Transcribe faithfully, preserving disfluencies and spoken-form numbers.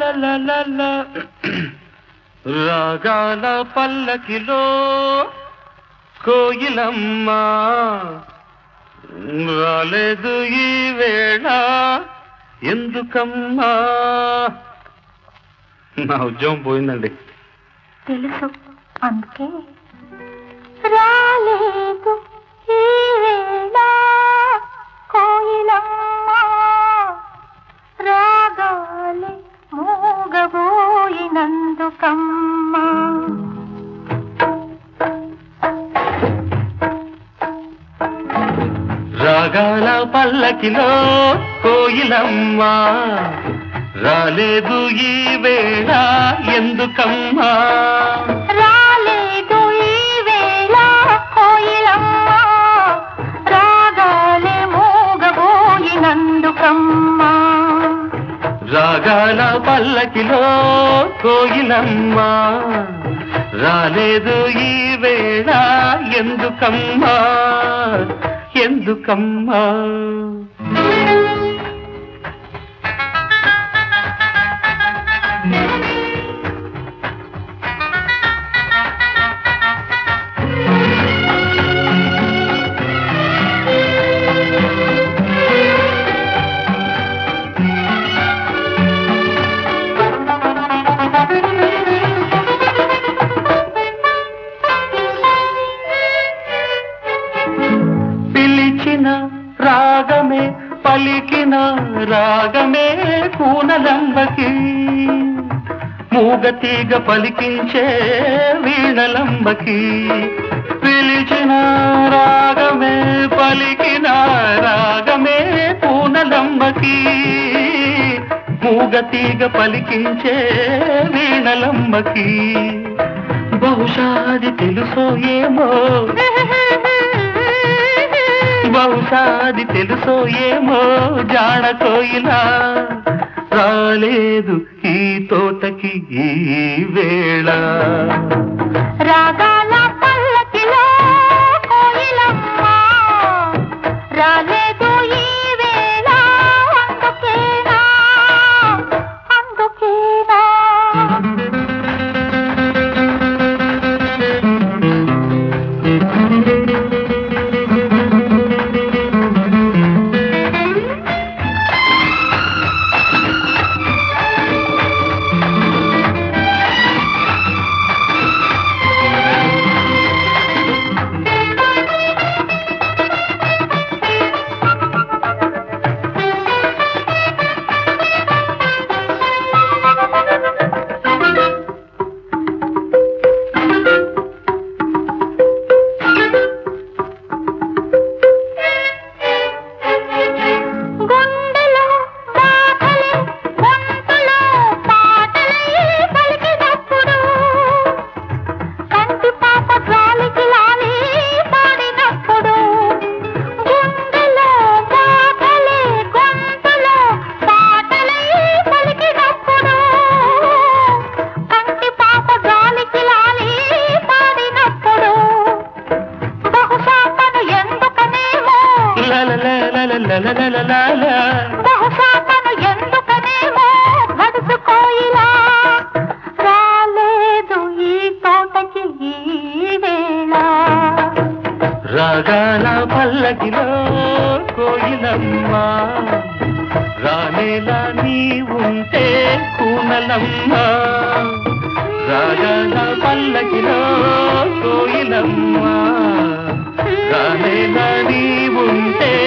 రాగాల పల్లకిలో కోయిలమ్మ రాలేదు ఈ వేళ ఎందుకమ్మా. నా ఉద్యోగం పోయిందండి. తెలుసు, అందుకే రాలేదు ఈ వేళ కోయిలమ్మ రాగాలే మూగబోయినందుకమ్మా. రాగాల పల్లకిలో కోయిలమ్మ రాలేదు ఈ వేళ ఎందుకమ్మా. రాలేదు ఈ వేళ కోయిలమ్మ రాగాలే మూగబోయినందుకమ్మా. రాగాల పల్లకిలో కోయిలమ్మ రాలేదు ఈ వేళ ఎందుకమ్మా ఎందుకమ్మా. పిలిచిన రాగమే పలికిన రాగమే కూనలంబకి మూగతీగ పలికించే వీణలంబకి. పిలిచిన రాగమే పలికిన రాగమే కూనలంబకి మూగతీగ పలికించే వీణలంబకి. బహుశాది తెలుసో ఏమో బహుశాది తెలుసో ఏమో జాడ కోయిలా రాలేదు ఈ తోటకి ఈ వేళ. రాగాల పల్లకిలో కోయిలమ్మ రాలేదు ఈ వేళ అందుకేనా అందుకేనా. బహుశా తను ఎందుకనేమో గడుసు కోయిలా రాలేదు ఈ తోటకి ఈ వేళ. రాగాల పల్లకిలో కోయిలమ్మ రానేలా నీ ఉంటే కూనలమ్మ. రాగాల పల్లకిలో కోయిలమ్మ రానేలా నీ ఉంటే